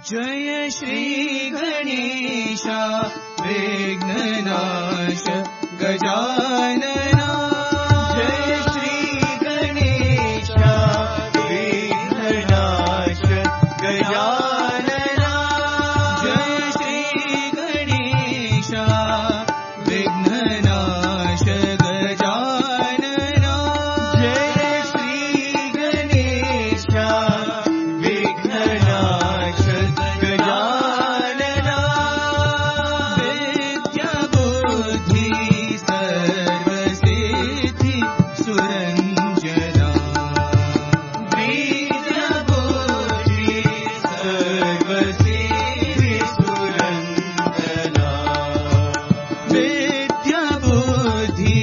जय श्री गणेश विघ्ननाश गजानना जय श्री गणेश विघ्ननाश गजानना जय श्री गणेश विघ्ननाश गजानना जय श्री गणेश विघ्ननाश गजानना विद्या बुद्धि सर्वसिद्धि सुरंजना विद्या बुद्धि सर्वसिद्धि सुरंजना विद्या बुद्धि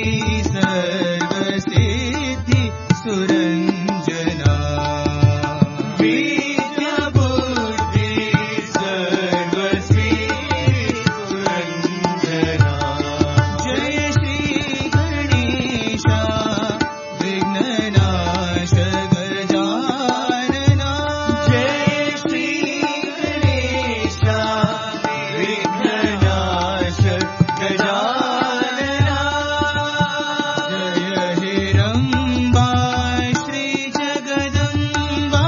सर्वसिद्धि सुरंजना विद्या बुद्धि सर्वसिद्धि सुरंजना जय श्री गणेश विघ्ननाश गजानना जय श्री गणेश विघ्ननाश गजानना जय हिरंबा श्री जगदंबा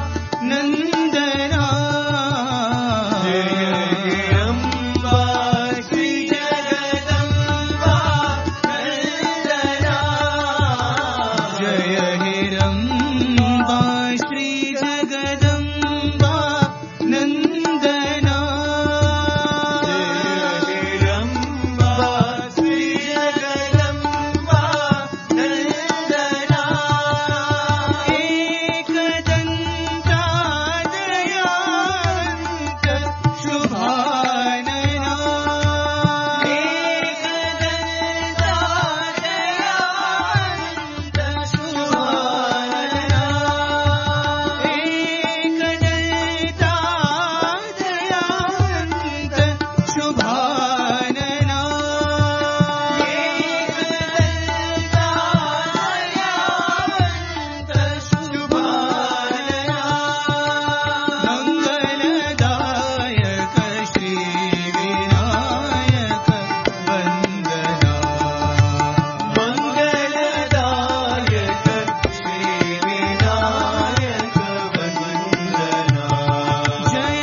नंदना जय हिरंबा श्री जगदंबा नंदना जय हिरंबा श्री जगदंबा नंदना जय हिरंबा श्री जगदंबा नंदना एकदंता दयावंत शुभानना एकदंता दयावंत शुभानना एकदंता दयावंत शुभानना एकदंता दयावंत शुभानना मंगलदायक श्री विनायक वंदना मंगलदायक श्री विनायक वंदना जय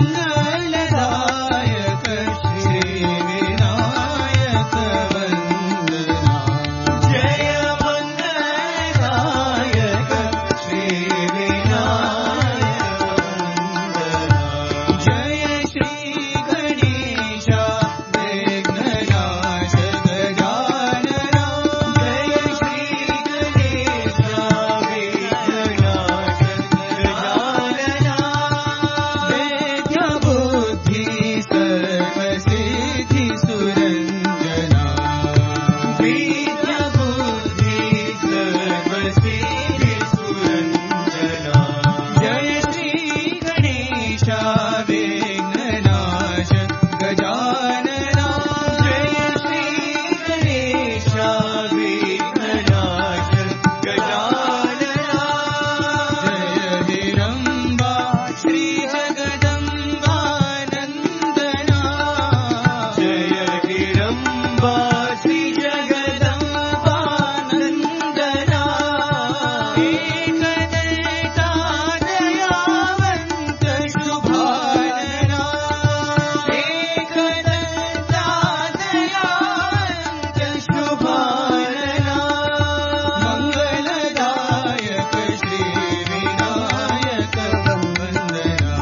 मंगलदायक श्री विनायक वंदना जय मंगलदायक श्री विनायक वंदना जय श्री गणेश विघ्ननाश गजानना जय श्री गणेश विघ्ननाश गजानना विद्या बुद्धि सर्वसिद्धि सुरंजना विद्या बुद्धि सर्वसिद्धि सुरंजना जय श्री गणेश विघ्ननाश गजानना जय श्री गणेश विघ्ननाश गजानना जय हिरंबा श्री जगदंबा नंदना जय हिरंबा श्री जगदंबा नंदना एकदंता दयावंत शुभानना एकदंता दयावंत शुभानना मंगलदायक श्री विनायक वंदना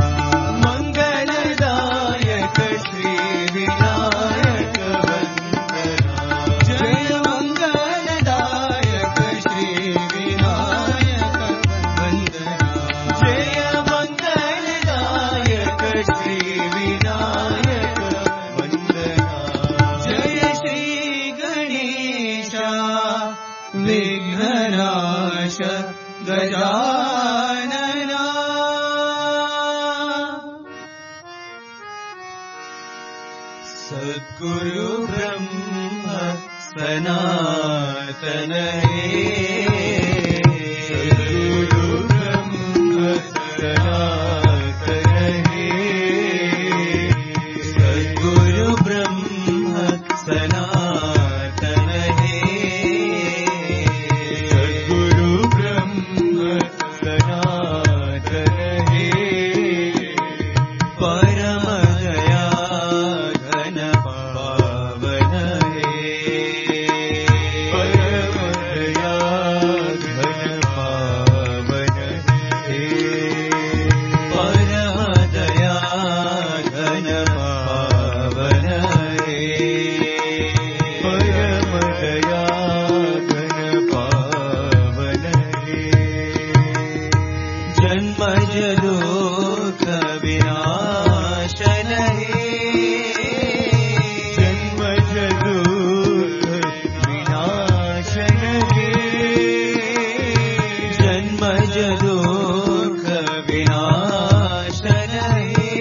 मंगलदायक श्री विनायक वंदना जय मंगलदायक श्री विनायक वंदना जय मंगलदायक श्री विनायक वंदना जय श्री गणेश विघ्ननाश गजानना सद्गुरु ब्रह्म सनातन हे सद्गुरु ब्रह्म सनातन हे जन्मज दुःख विनाशन हे जन्मज दुःख विनाशन हे जन्मज दुःख विनाशन हे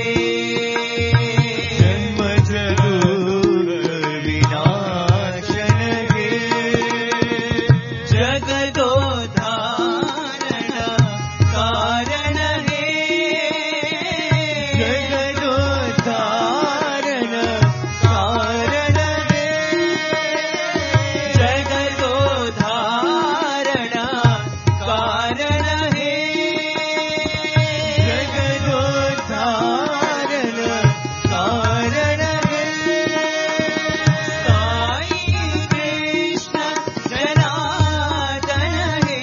जन्मज दुःख विनाशन हे जगदोद्धारण कारण हे जगदोद्धारण कारण हे जगदोद्धारण कारण हे जगदोद्धारण कारण हे साई कृष्ण जनार्दन हे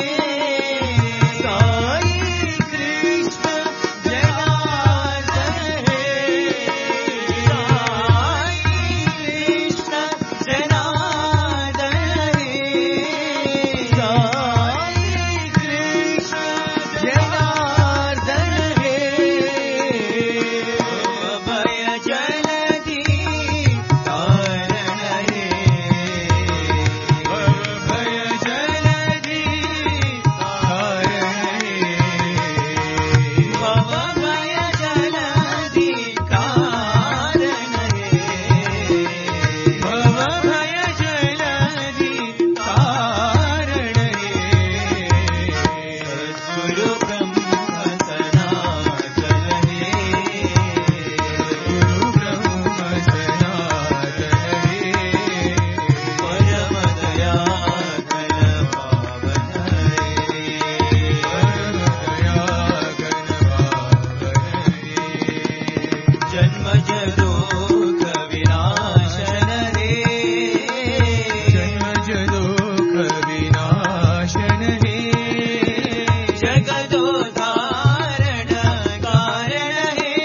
साई कृष्ण जनार्दन हे साई कृष्ण जनार्दन हे साई कृष्ण जनार्दन हे भय जलधि तारण हे भय जलधि तारण हे भय जलधि कारण हे भय जलधि कारण हे सद्गुरु ब्रह्म सनातन हे गुरु ब्रह्म सनातन हे परम दयाघन पावन हे परम दयाघन पावन हे जन्मज दुःख विनाशन हे जन्मज दुःख विनाशन हे जगदोद्धारण कारण हे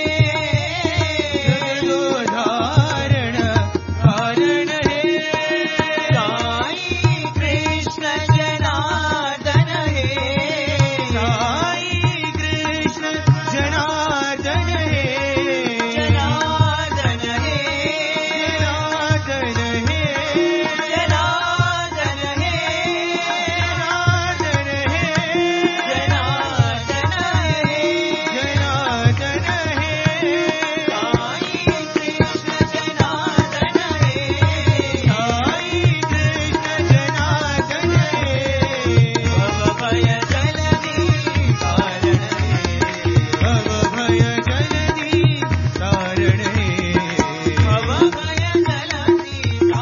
जगदोद्धारण कारण हे साई कृष्ण जनार्दन हे साई कृष्ण जनार्दन हे जनार्दन हे जनार्दन हे जनार्दन हे जनार्दन हे जनार्दन हे जनार्दन हे साई कृष्ण जनार्दन हे साई कृष्ण जनार्दन हे भय जलधि तारण हे भय जलधि तारण हे भय जलधि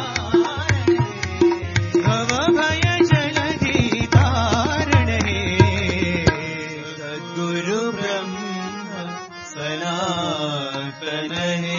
तारण भय जलधि तारण हे सद्गुरु ब्रह्म सनातन हे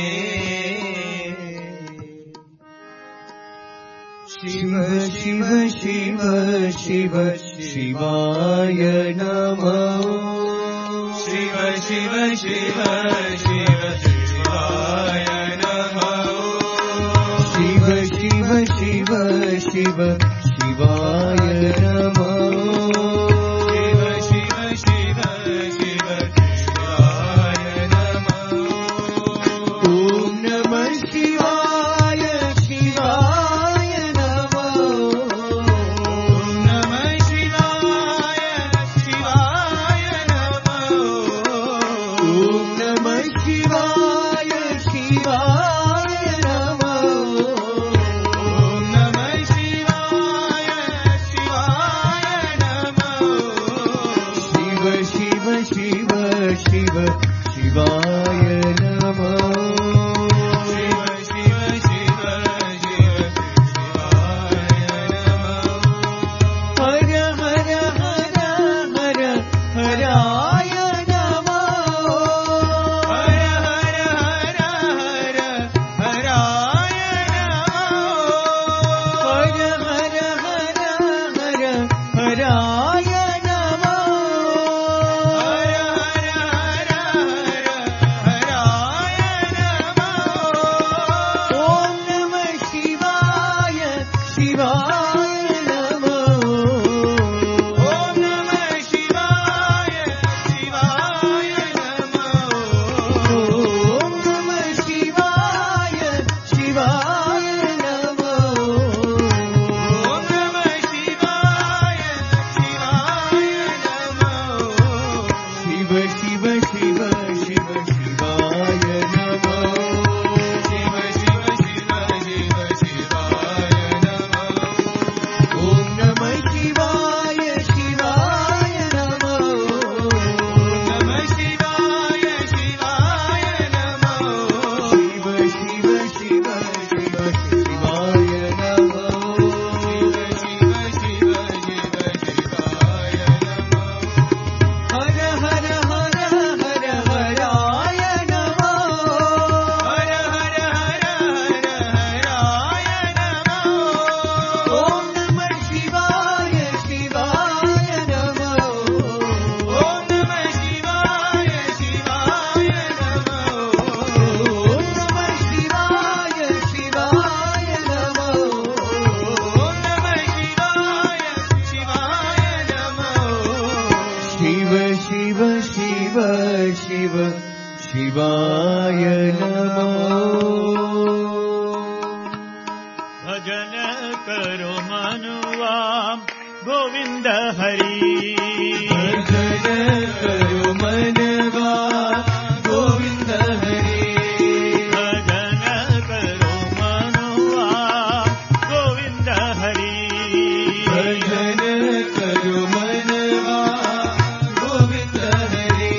शिव शिव शिव शिव शिवाय नमो शिव शिव शिव शिव शिवाय नमो शिव शिव शिव शिव शिवाय नमो शिव शिव शिव शिव शिवाय नमो ॐ नमः शिवाय शिवाय नमो ॐ नमः शिवाय शिवाय नमो ॐ नमः शिवाय शिवाय नमो ॐ नमः शिवाय शिवाय नमो शिव शिव शिव शिव शिवाय नमो शिव शिव शिव शिव शिवाय नमो हर हर हर हर हराय नमो हर हर हर हर हराय नमो हर हर हर हर हराय नमो हर हर हर हर शिव शिव शिव शिवाय नमो। भजन करो मनुआ गोविंद हरि, भजन करो मनवा गोविंद हरि, भजन करो मनुआ गोविंद हरि, भजन करो मनवा गोविंद हरि।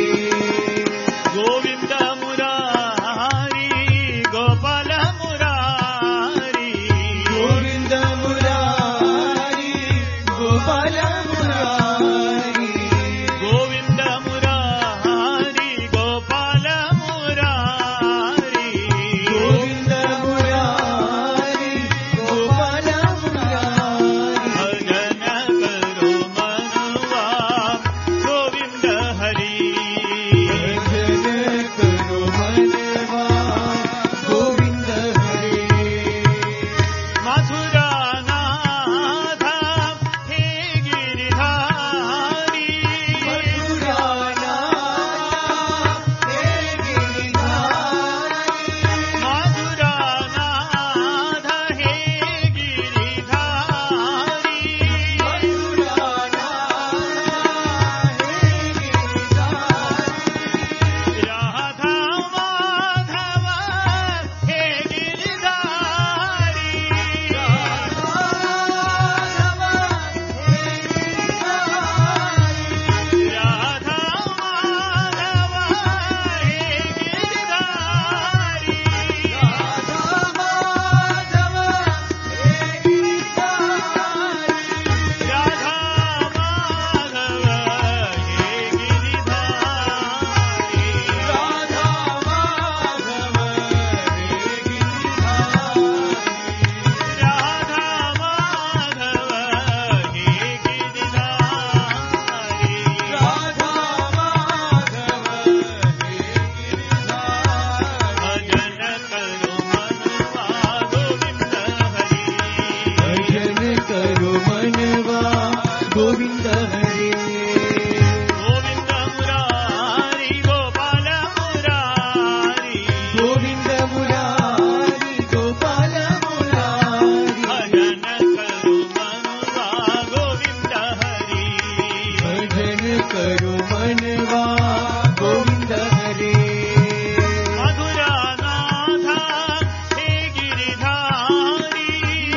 गोविंद मुरारी गोपाल मुरारी, गोविंद मुरारी गोपाल मुरारी, गोविंद मुरारी गोपाल मुरारी, गोविंद मुरारी गोपाल मुरारी। भजन करो मनुआ गोविंद हरि, भजन करो मनवा गोविंद हरि। मथुरा नाथ हे गिरिधारी, मथुरानाथ हे गिरिधारी, मथुरानाथ हे गिरिधारी, मथुरानाथ हे गिरिधारी। राधा माधव हे गिरिधारी, राधा माधव हे गिरिधारी, राधा माधव हे गिरिधारी, राधा माधव हे गिरिधारी, भजन करो मनुआ गोविंद हरि, भजन करो मनवा गोविंद हरि, गोविंद मुरारी गोपाल मुरारी, गोविंद मुरारी गोपाल मुरारी। भजन करो मनुआ गोविंद हरि, भजन करो मनवा गोविंद हरि। मधुरानाथ हे गिरिधारी,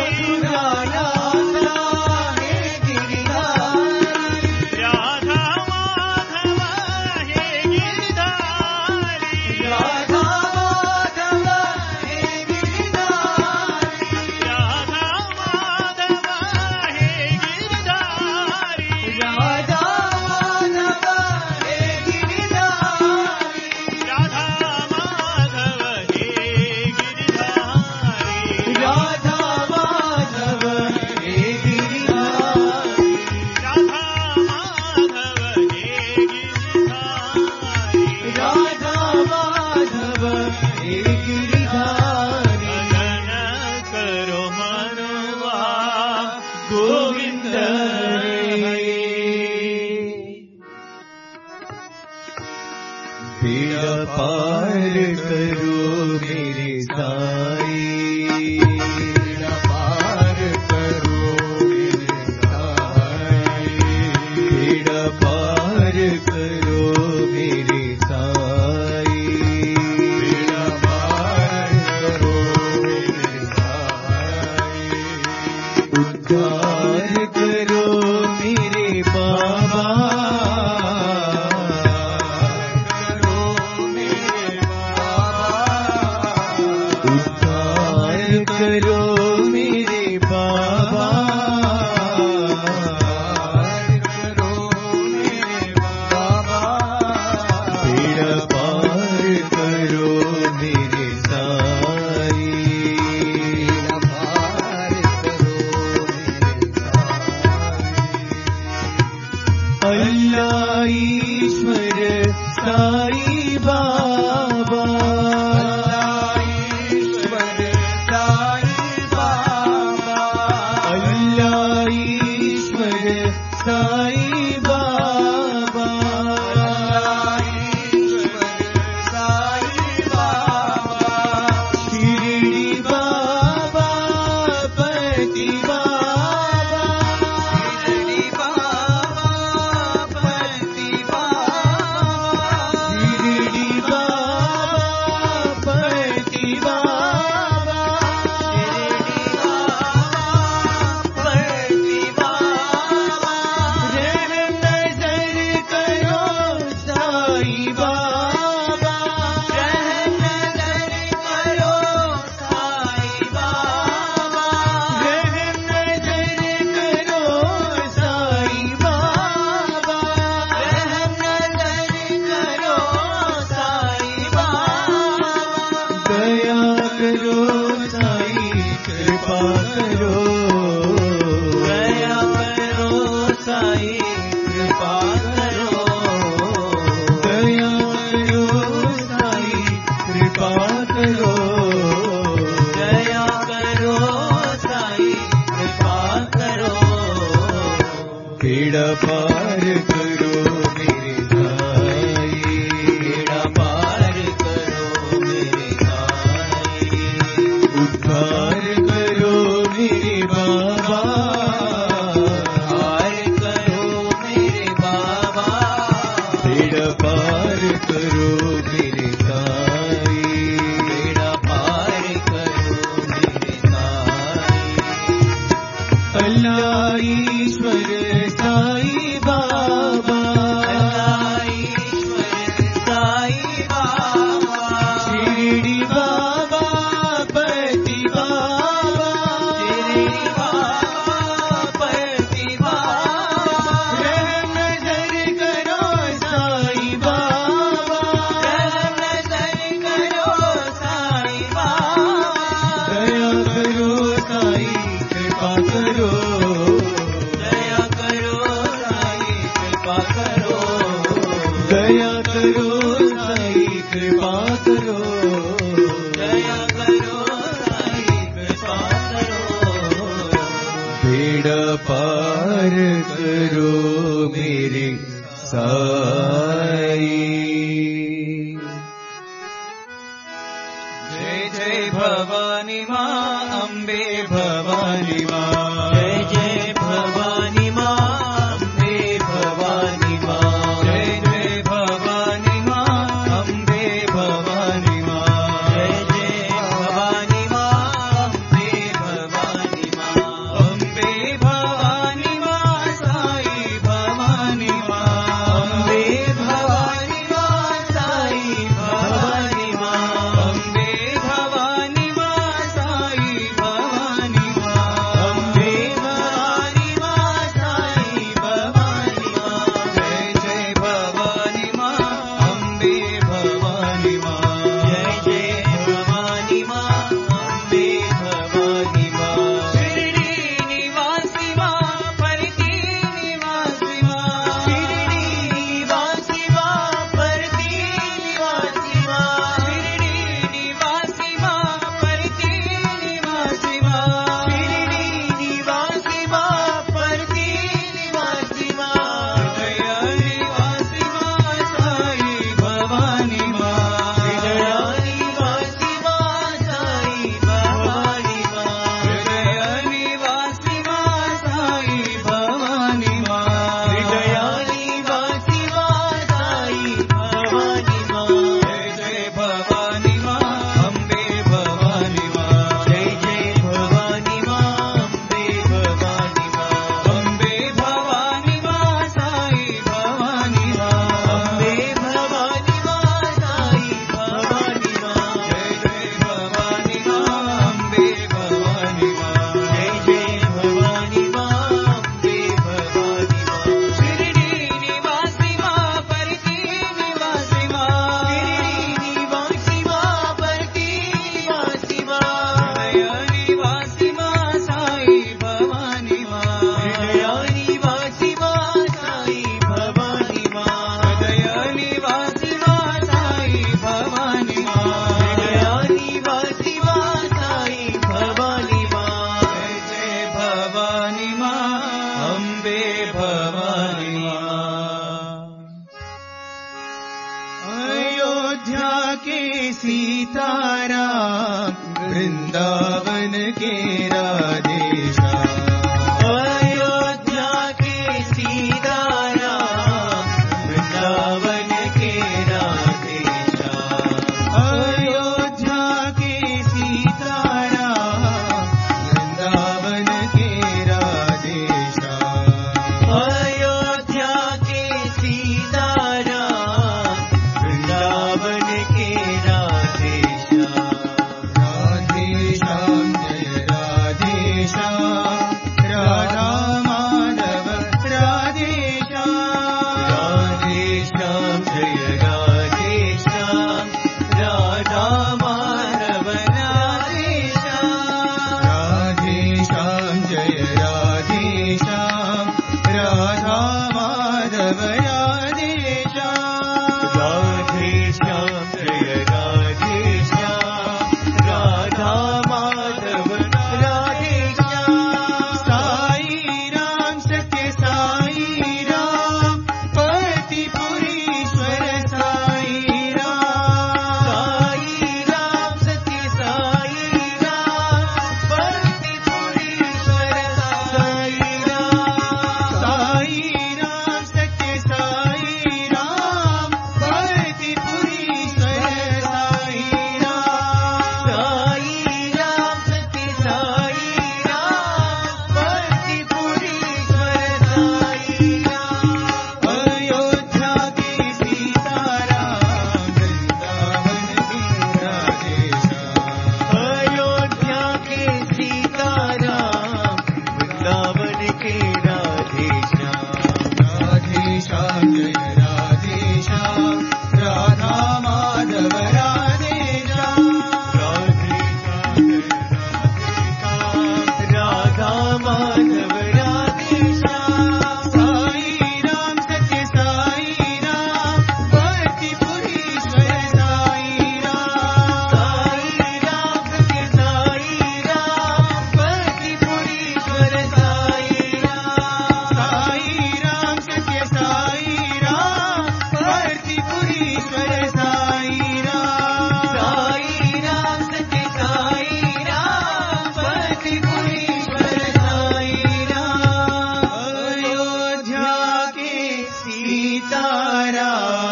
मथुरानाथ हे गिरिधारी, राधा माधव हे गिरिधारी, राधा माधव हे गिरिधारी, राधा माधव हे गिरिधारी, राधा माधव हे गिरिधारी, राधा माधव हे गिरिधारी, राधा माधव हे गिरिधारी, राधा माधव हे गिरिधारी, राधा माधव हे गिरिधारी। भजन करो मनुआ गोविंद हरि, बेड़ा पार करो मेरे साई, बेड़ा पार करो मेरे साई, बेड़ा पार करो मेरे साई, बेड़ा पार करो मेरे साई। उद्धार करो मेरे बाबा, उद्धार करो मेरे बाबा, बेड़ा पार करो मेरे साई, अल्लाह ईश्वर साई बाबा, अल्लाह ईश्वर साई बाबा, दया करो साई कृपा करो, दया करो साई कृपा करो, बेड़ा पार करो मेरे साई। जय जय भवानी माँ अम्बे भवानी माँ, जय जय भवानी माँ अम्बे भवानी माँ, जय जय भवानी माँ अम्बे भवानी माँ, जय जय भवानी माँ अम्बे भवानी माँ, अम्बे भवानी माँ साई भवानी माँ, अम्बे भवानी माँ साई भवानी माँ, अम्बे भवानी माँ साई भवानी माँ, अम्बे भवानी माँ साई भवानी माँ, जय जय भवानी माँ अम्बे भवानी माँ, जय जय भवानी माँ अम्बे भवानी माँ, शिरडी निवासी माँ परती निवासी माँ, शिरडी निवासी माँ परती निवासी माँ, शिरडी निवासी माँ परती निवासी माँ, शिरडी निवासी माँ परती निवासी माँ, हृदय निवासी माँ साई भवानी माँ, हृदय निवासी माँ साई भवानी माँ, हृदय निवासी माँ साई भवानी माँ, हृदय निवासी माँ साई भवानी माँ, जय जय भवानी माँ अम्बे भवानी माँ, जय जय भवानी माँ अम्बे भवानी माँ, अम्बे भवानी माँ साई भवानी माँ, अम्बे भवानी माँ साई भवानी माँ, जय जय भवानी माँ अम्बे भवानी माँ, जय जय भवानी माँ अम्बे भवानी माँ, शिरडी निवासी माँ परती निवासी माँ, शिरडी निवासी माँ परती निवासी माँ, हृदय निवासी माँ साई भवानी माँ, हृदय निवासी माँ साई भवानी माँ, हृदय निवासी माँ साई भवानी माँ, हृदय निवासी माँ साई भवानी माँ, जय जय भवानी माँ अम्बे भवानी माँ। अयोध्या के सीताराम वृंदावन के राधेश्याम, अयोध्या के सीताराम वृंदावन के राधेश्याम, अयोध्या के सीताराम वृंदावन के राधेश्याम, अयोध्या के सीताराम वृंदावन के राधेश्याम, राधेश्याम जय राधेश्याम। प्यारा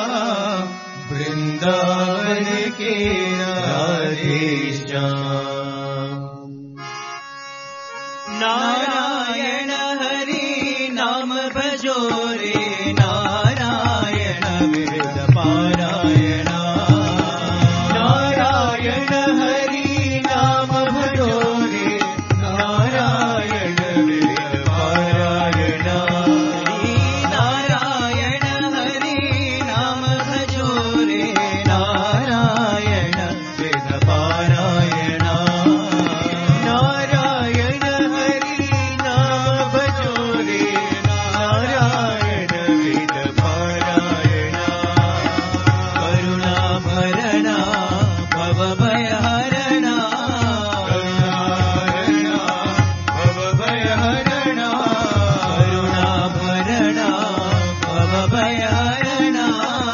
वृंदावन के राधेश्याम। नारायण हरि नाम भजो रे नारायण वेद पारायण। नारायण हरि नाम भजो रे नारायण वेद पारायण। नारायण हरि नाम भजो रे नारायण वेद पारायण। नारायण हरि नाम भजो रे नारायण वेद पारायण। करुणा भरणा भव भयहरणा। करुणा भव भयहरणा। करुणा भरणा भव भयहरणा।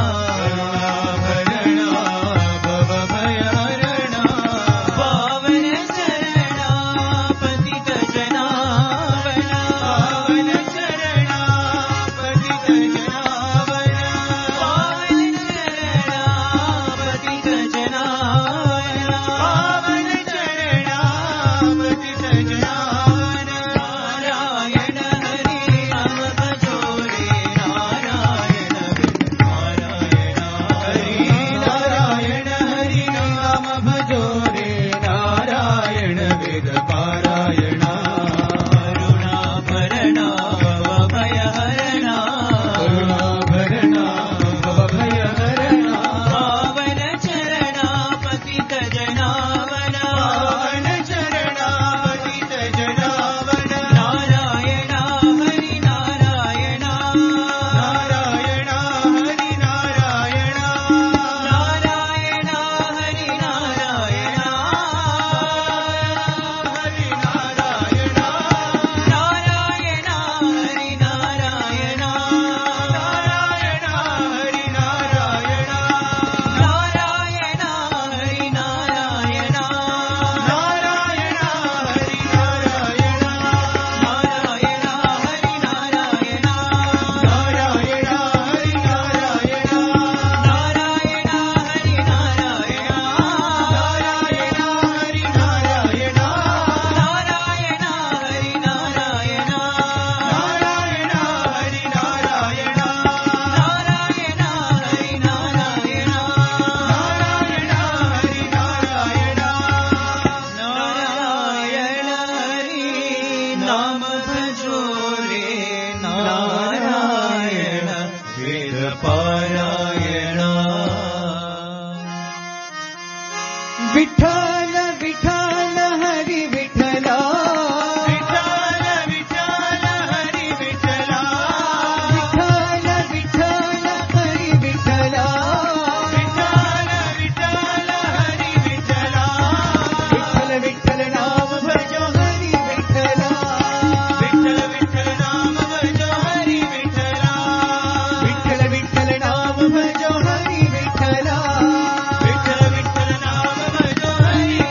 करुणा भरणा भव भयहरणा। पावन शरणा पतित जनावना। पावन शरणा पतित जनावना। पावन शरणा पतित जनावना। पावन शरणा पतित जनावना। नारायण हरि नाम भजो रे नारायण वेद पारायण। हरि नारायण हरि नाम भजो रे नारायण वेद पारायण। करुणा भरणा भव भयहरणा। करुणा भरणा भव भयहरणा। पावन शरणा पतित जनावना। पावन शरणा पतित जनावना। नारायण हरि नारायण। नारायण हरि नारायण। नारायण हरि नारायण। हरि नारायण। नारायण हरि नारायण। नारायण हरि नारायण। नारायण हरि नारायण। नारायण हरि नारायण। नारायण हरि नारायण। नारायण हरि नारायण। नारायण हरि नारायण। नारायण हरि नारायण। नारायण हरि नारायण। नारायण हरि नारायण। नारायण हरि नारायण। नारायण हरि नारायण। नारायण हरि नाम भजो रे नारायण वेद पारायण। विठ्ठल विठ्ठल हरि विठ्ठला। विठ्ठल विठ्ठल हरि विठ्ठला। विठ्ठल विठ्ठल हरि विठ्ठला। विठ्ठल विठ्ठल हरि विठ्ठला। विठ्ठल विठ्ठल नाम भजो हरि विठ्ठला। विठ्ठल विठ्ठल नाम भजो हरि विठ्ठला। विठ्ठल विठ्ठल नाम भजो हरि विठ्ठला। विठ्ठल विठ्ठल नाम भजो हरि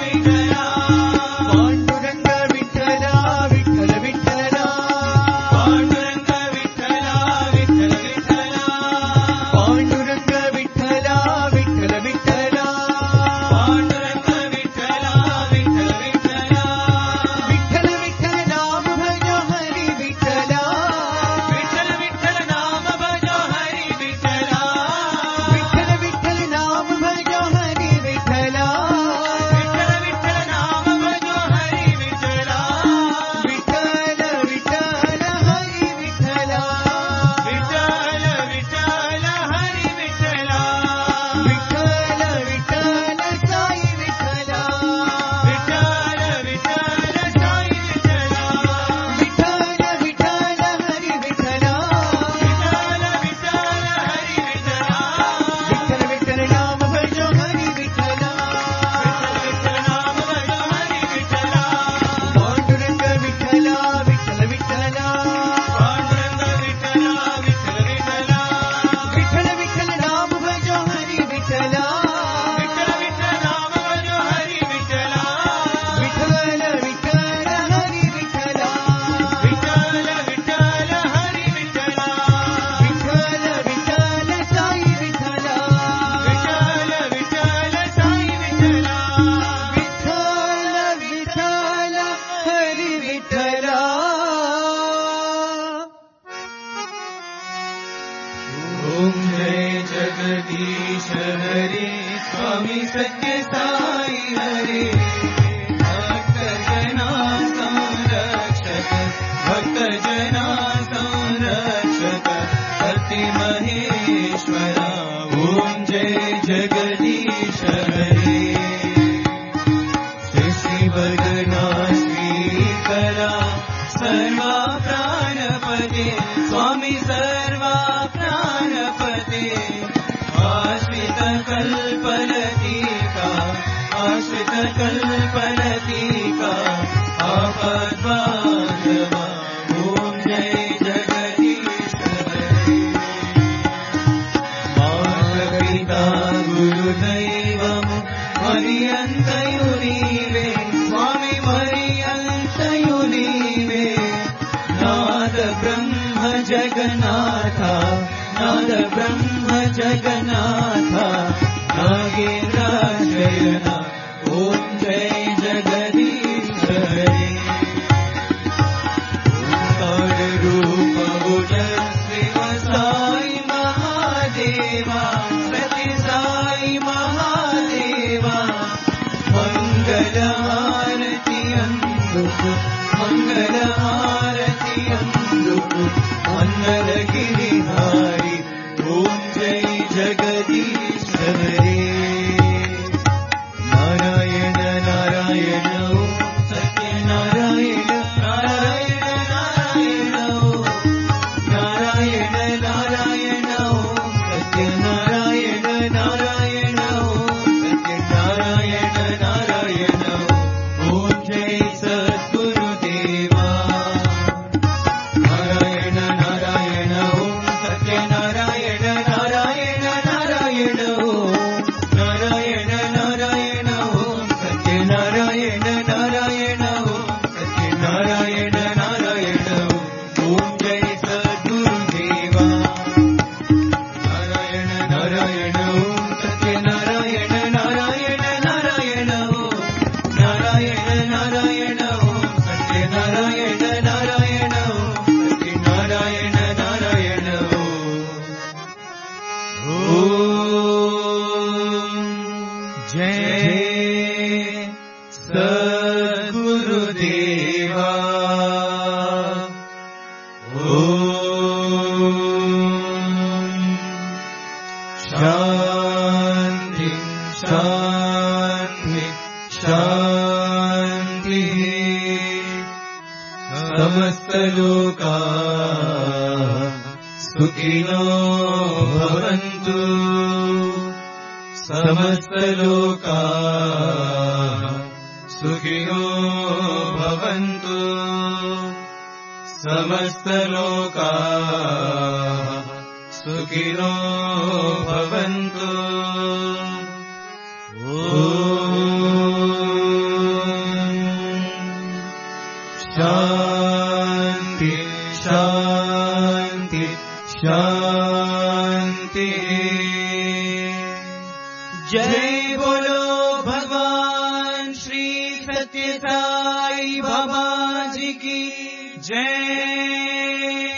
सत्य साई हरे भक्त जना संरक्षक भक्त जना संरक्षक सत्य महेश्वरा ओम जय जगदीश हरे शिवगणा श्रीकरा सर्वा प्राणपते स्वामी सर्वा प्राणपते आश्रित कल्पलतिका आश्रित कल्पलतिका आपद्बांधवा ओम जय जगदीश हरे माता गुरुदैवमु मरियन्तयु नीवे स्वामी मरियन्तयु नीवे नाद ब्रह्म जगन्नाथा नाद ब्रह्म जगन्नाथा नागेन्द्राशयना ओम जय जगदीश हरे ओंकार रूप ओजस्वी साई महादेवा सती साई महादेवा मंगल आरती अंदुकु मंगल आरती अंदुकु मंगल गिरिधारी ओम जय जगदीश हरे नारायण नारायण ओम सत्य नारायण नारायण नारायण ओम नारायण नारायण ओम सत्य नारायण नारायण ओम सत्य नारायण नारायण ओम जय सद्गुरुदेवा नारायण नारायण ओम सत्य नारायण नारायण नारायण ओम नारायण नारायण ओम सत्य नारायण नारायण ओम सत्य नारायण नारायण ओम जय सद्गुरुदेवा नारायण नारायण ओम सत्य नारायण नारायण नारायण ओम नारायण नारायण ओम सत्य नारायण नारायण ओम सत्य नारायण नारायण ओम जय सद्गुरुदेवा ओम शांति शांति शांति समस्त लोका सुखिनो भवन्तु समस्त लोका सुखिनो भवन्तु समस्त लोका सुखिनो भवन्तु शांति शांति शांति जय बोलो भगवान श्री सत्य साई बाबा जी की जय।